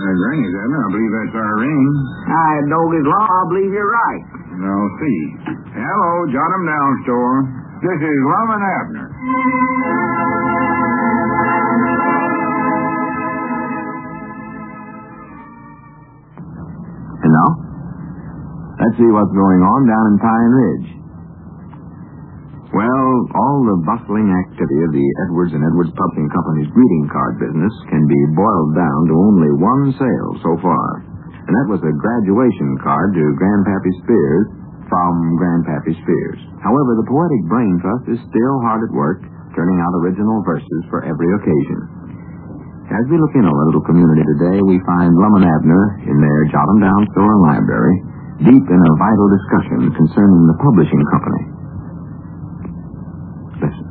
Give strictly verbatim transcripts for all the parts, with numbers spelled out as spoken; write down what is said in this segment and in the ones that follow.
That ring is, Abner. I believe that's our ring. I dog his law. I believe you're right. I'll see. Hello, Jot 'em Down store. This is Lum and Abner. And now, let's see what's going on down in Pine Ridge. Well, all the bustling activity of the Edwards and Edwards Publishing Company's greeting card business can be boiled down to only one sale so far. And that was a graduation card to Grandpappy Spears from Grandpappy Spears. However, the Poetic Brain Trust is still hard at work, turning out original verses for every occasion. As we look in on the little community today, we find Lum and Abner in their Jot 'em Down store and library, deep in a vital discussion concerning the publishing company. Listen.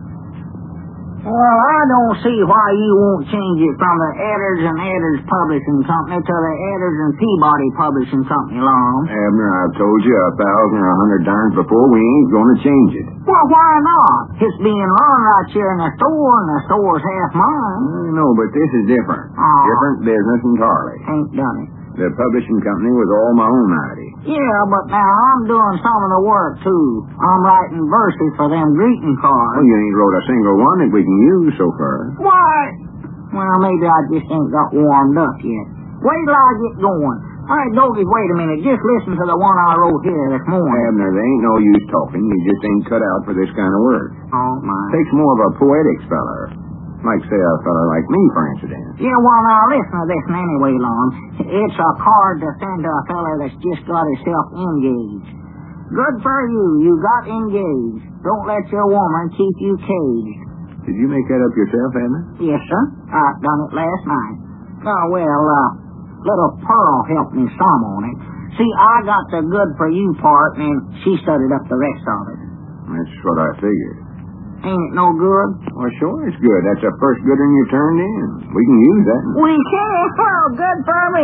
Well, I don't see why you won't change it from the Edders and Edders Publishing Company to the Edders and Peabody Publishing Company, Lum. Abner, I've told you a thousand or a hundred times before we ain't going to change it. Well, why not? It's being run right here in the store, and the store's half mine. I know, but this is different. Oh. Different business entirely. Ain't done it. The publishing company was all my own idea. Yeah, but now I'm doing some of the work, too. I'm writing verses for them greeting cards. Well, you ain't wrote a single one that we can use so far. Why? Well, maybe I just ain't got warmed up yet. Wait till I get going. All right, Doggy, wait a minute. Just listen to the one I wrote here this morning. Abner, there ain't no use talking. You just ain't cut out for this kind of work. Oh, my. Takes more of a poetic feller. Like, say, a fella like me, for instance. Yeah, well, now, listen to this anyway, Lon. It's a card to send to a fella that's just got himself engaged. Good for you. You got engaged. Don't let your woman keep you caged. Did you make that up yourself, Abner? Yes, sir. I done it last night. Oh, well, uh, little Pearl helped me some on it. See, I got the good for you part, and she studied up the rest of it. That's what I figured. Ain't it no good? Well, sure it's good. That's the first good one you turned in. We can use that. We can? Well, good for me.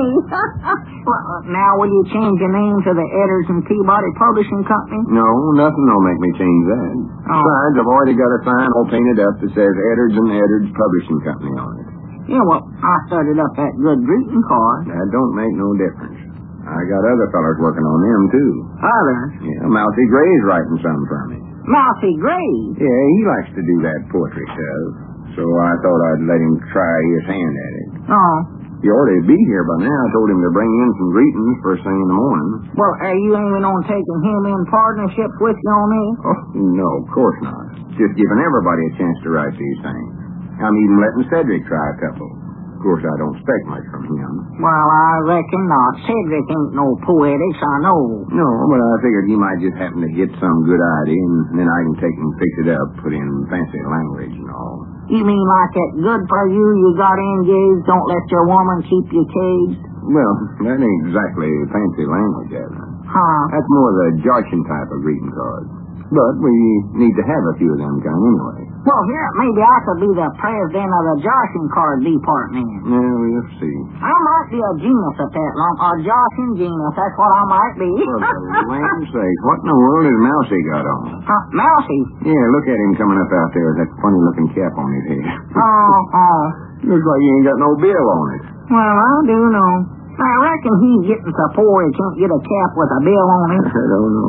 Well, now, will you change your name to the Edders and Peabody Publishing Company? No, nothing will make me change that. Oh. Besides, I've already got a sign all painted up that says Edders and Edders Publishing Company on it. Yeah, well, I studied up that good greeting card. That don't make no difference. I got other fellas working on them, too. Others? Yeah, Mousy Gray's writing some for me. Mousy Gray? Yeah, he likes to do that poetry stuff. So I thought I'd let him try his hand at it. Oh. He ought to be here by now. I told him to bring in some greetings first thing in the morning. Well, are you aiming on taking him in partnership with you on this? Oh, no, of course not. Just giving everybody a chance to write these things. I'm even letting Cedric try a couple. Of course, I don't expect much from him. Well, I reckon not. Cedric ain't no poetics, I know. No, but I figured he might just happen to get some good idea, and then I can take and fix it up, put in fancy language and all. You mean like that good for you, you got engaged, don't let your woman keep you caged? Well, that ain't exactly fancy language, Evan. Huh? That's more the Joshin type of greeting card. But we need to have a few of them kind anyway. Well, here, maybe I could be the president of the Joshin card department. Yeah, we'll see. I might be a genius at that, Lump. A Joshin genius, that's what I might be. For the land's sake, what in the world has Mousy got on? Uh, Mousy? Yeah, look at him coming up out there with that funny-looking cap on his head. Oh, oh. Looks like he ain't got no bill on it. Well, I do know. I reckon he's getting so poor he can't get a cap with a bill on it. I don't know.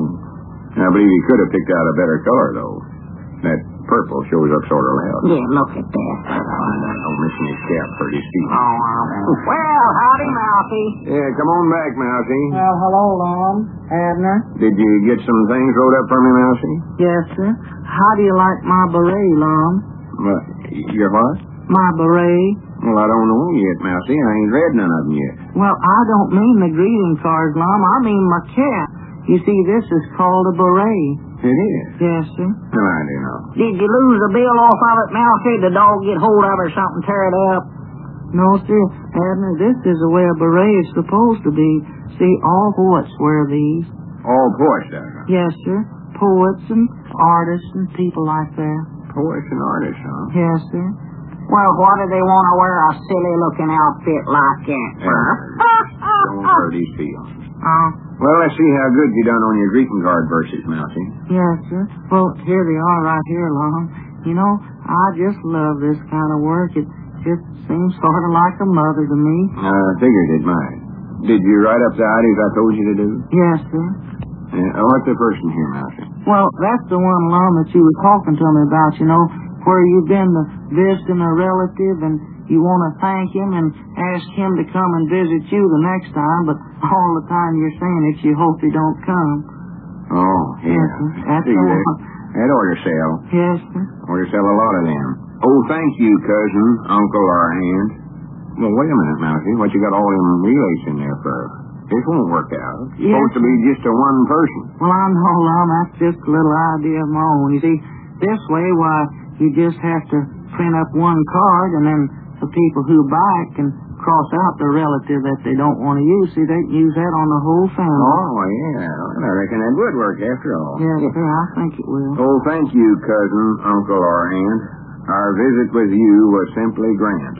I believe he could have picked out a better color, though. That purple shows up sort of loud. Yeah, look at that. Don't mention his cap for his feet. Oh, uh, well, howdy, Mousy. Yeah, come on back, Mousy. Well, hello, Lon. Abner? Did you get some things wrote up for me, Mousy? Yes, sir. How do you like my beret, Lon? What? Your what? My beret. Well, I don't know yet, Mousy. I ain't read none of them yet. Well, I don't mean the greeting cards, Lon. I mean my cap. You see, this is called a beret. It is? Yes, sir. No, I do know. Did you lose a bill off of it, Mousy? Did the dog get hold of it or something, tear it up? No, sir. Abner, this is the way a beret is supposed to be. See, all poets wear these. All poets, does it? Yes, sir. Poets and artists and people like that. Poets and artists, huh? Yes, sir. Well, why do they want to wear a silly-looking outfit like that, sir? Don't hurt his feelings. Oh. Well, let's see how good you done on your greeting card verses, Mousy. Yes, sir. Well, here they are right here, Lon. You know, I just love this kind of work. It just seems sort of like a mother to me. I figured it might. Did you write up the ideas I told you to do? Yes, sir. Uh, what's the first one here, Mousie? Well, that's the one, Lum, that you were talking to me about, you know, where you've been to visiting a relative and you want to thank him and ask him to come and visit you the next time, but all the time you're saying that you hope he don't come. Oh, yeah. Yes, sir. That's See, the that, one. that ought to sell. Yes, sir. Ought to sell a lot of them. Oh, thank you, cousin, uncle, or aunt. Well, wait a minute, Mousie. What you got all them relays in there for? This won't work out. It's Yes, supposed to be just a one person. Well, I know, Lum, that's just a little idea of my own. You see, this way, why, you just have to print up one card, and then the people who buy it can cross out the relative that they don't want to use. See, they can use that on the whole family. Oh, yeah. Well, I reckon that would work after all. Yes, sir, I think it will. Oh, thank you, cousin, uncle, or aunt. Our visit with you was simply Grant.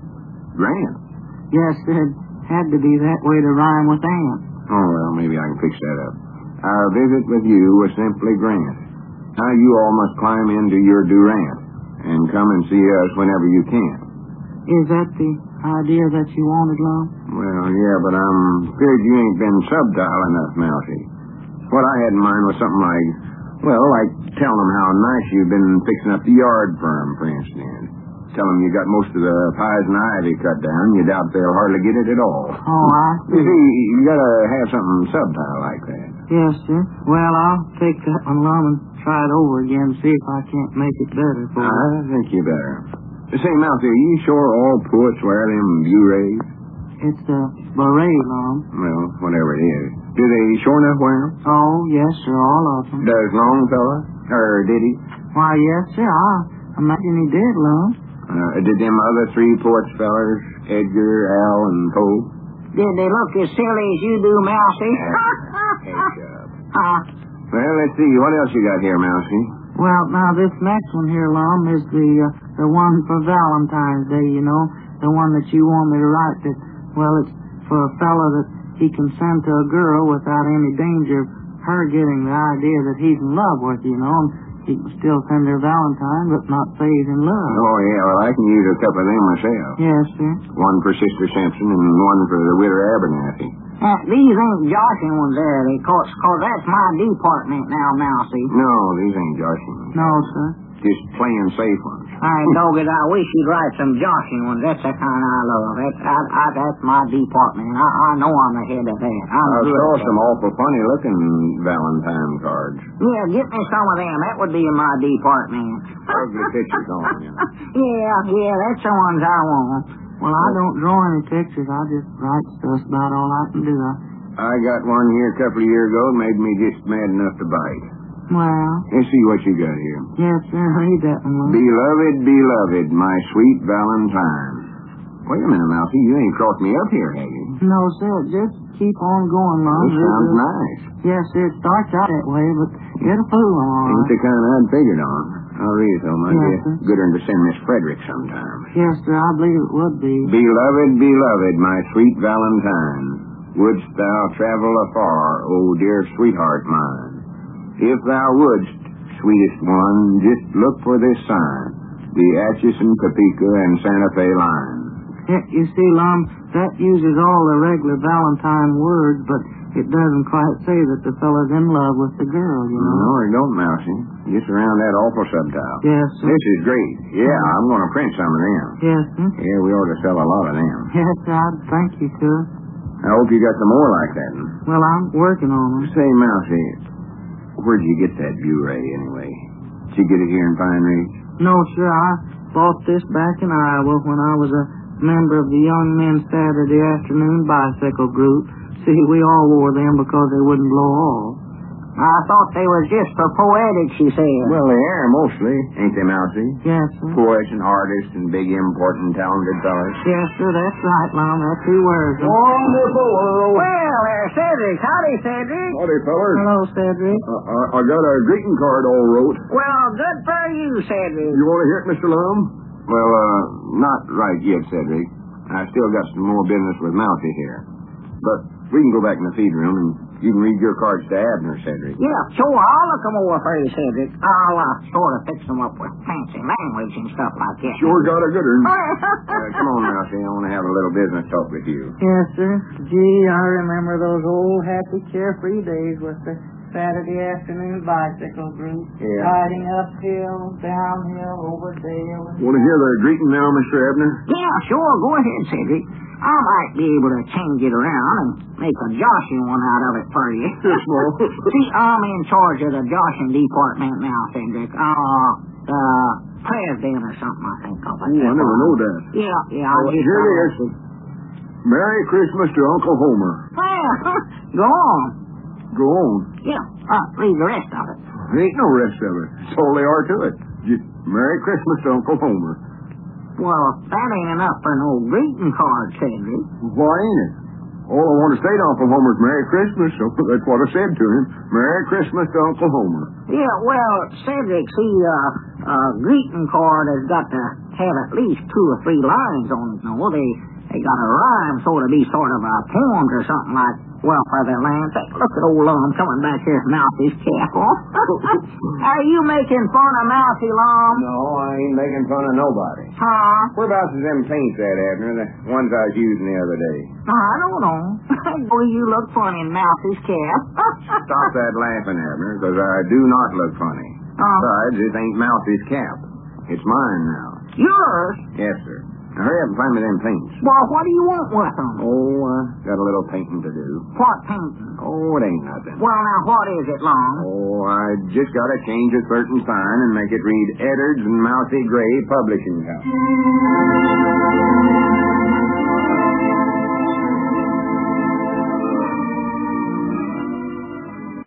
Grant? Yes, it had to be that way to rhyme with aunt. Oh, well, maybe I can fix that up. Our visit with you was simply Grant. Now you all must climb into your Durant and come and see us whenever you can. Is that the idea that you wanted, Lum? Well, yeah, but I'm afraid you ain't been subtile enough, Mousie. What I had in mind was something like, well, like tell them how nice you've been fixing up the yard for 'em, for instance. Tell them you got most of the pies and ivy cut down. You doubt they'll hardly get it at all. Oh, I You see. see, you gotta have something subtile like that. Yes, sir. Well, I'll take that one, Lum, and try it over again, see if I can't make it better for you. I think you better. Say, Mousie, are you sure all poets wear them berets? It's a beret, Lum. Well, whatever it is. Do they sure enough wear them? Oh, yes, sir, all of them. Does Longfellow? Or did he? Why, yes, sir, I imagine he did, Lum. Uh, did them other three poets fellers, Edgar, Al, and Poe? Did they look as silly as you do, Mousie? Hey, shut up. uh, Well, let's see. What else you got here, Mousie? well, now, this next one here, Lum, is the uh, the one for Valentine's Day, you know, the one that you want me to write that, well, it's for a fella that he can send to a girl without any danger of her getting the idea that he's in love with, you know, and he can still send her Valentine, but not say he's in love. Oh, yeah. Well, I can use a couple of them myself. Yes, sir. One for Sister Simpson and one for the widow Abernathy. Uh, these ain't joshing ones there, they cause, cause that's my department now, Mousie. No, these ain't joshing. No, sir. Just plain safe ones. I dog it, I wish you'd write some joshing ones. That's the kind I love. That's, I, I, that's my department. I, I know I'm ahead of that. I'm I good saw at some that. awful funny-looking Valentine cards. Yeah, get me some of them. That would be in my department. Ugly pictures on them. yeah, yeah, that's the ones I want. Well, I don't draw any pictures. I just write stuff about all I can do. I, I got one here a couple of years ago that made me just mad enough to bite. well, Let's see what you got here. yes, sir, read that one. Lou. Beloved, beloved, my sweet Valentine. Wait a minute, Mousie. You ain't crossed me up here, have you? No, sir, just keep on going, Lum. This sounds nice. Yes, sir, it starts out that way, but it'll fool 'em all Ain't right. the kind I'd figured on. I'll read it, though, my Yes, dear. sir. Gooder to send Miss Frederick sometime. Yes, sir, I believe it would be. Beloved, beloved, my sweet Valentine, wouldst thou travel afar, O dear sweetheart mine? If thou wouldst, sweetest one, just look for this sign, the Atchison, Topeka, and Santa Fe line. Yeah, you see, Lum, that uses all the regular Valentine words, but it doesn't quite say that the fella's in love with the girl, you know. No, it don't, Mousie. Just around that awful subtile. Yes, sir. This is great. Yeah, I'm going to print some of them. Yes, sir. Yeah, we ought to sell a lot of them. Yes, sir, I'd thank you, sir. I hope you got some more like that. Well, I'm working on them. Say, Mousie, where'd you get that Bure anyway? Did you get it here in Pine Ridge? No, sir, I bought this back in Iowa when I was a member of the Young Men's Saturday Afternoon Bicycle Group. See, we all wore them because they wouldn't blow off. I thought they were just for poetic, she said. Well, they are mostly, ain't they, Mousie? Yes, sir. Poets and artists and big, important, talented fellas. Yes, sir, that's right, Lum. That's who wears them. Wonderful world. Well, there, Cedric. Howdy, Cedric. Howdy, fellas. Hello, Cedric. Uh, I, I got a greeting card all wrote. Well, good for you, Cedric. You want to hear it, Mister Lum? Well, uh, not right yet, Cedric. I still got some more business with Mousie here. But We can go back in the feed room and you can read your cards to Abner, Cedric. Yeah, sure. I'll look them over for you, Cedric. I'll uh, sort of fix them up with fancy language and stuff like that. Sure got a good one. uh, come on, Mousy. I want to have a little business talk with you. Yes, sir. Gee, I remember those old happy, carefree days with the Saturday afternoon bicycle group. Yeah. Riding uphill, downhill, over dale. Want to hear the greeting now, Mister Abner? Yeah, sure. Go ahead, Cedric. I might be able to change it around and make a joshing one out of it for you. Yes, Mo. See, I'm in charge of the joshing department now, Cedric. Uh, the president or something, I think of it. Oh, I never know that. Yeah, yeah. I Oh, just here it is. Merry Christmas to Uncle Homer. Go on. Go on. Yeah, uh, read the rest of it. There ain't no rest of it. That's all there are to it. Just Merry Christmas to Uncle Homer. Well, that ain't enough for no greeting card, Cedric. Why ain't it? All I want to say to Uncle Homer is Merry Christmas, so that's what I said to him. Merry Christmas to Uncle Homer. Yeah, well, Cedric, see, uh, uh, greeting card has got to have at least two or three lines on it, no? They, they got a rhyme, sort of be sort of a poem or something like, well, for the land. Look at old Lum coming back here with Mousie's cap off. Are you making fun of Mousie, Lum? No, I ain't making fun of nobody. Huh? Whereabouts is them paints at, Abner? The ones I was using the other day. I don't know. Boy, you look funny in Mousie's cap. Stop that laughing, Abner, because I do not look funny. Uh, Besides, it ain't Mousie's cap. It's mine now. yours? Yes, sir. Now, hurry up and find me them paints. Well, what do you want with them? Oh, uh, got a little painting to do. What painting? Oh, it ain't nothing. Well, now, what is it, Long? Oh, I just got to change a certain sign and make it read Eddards and Mousy Gray Publishing House.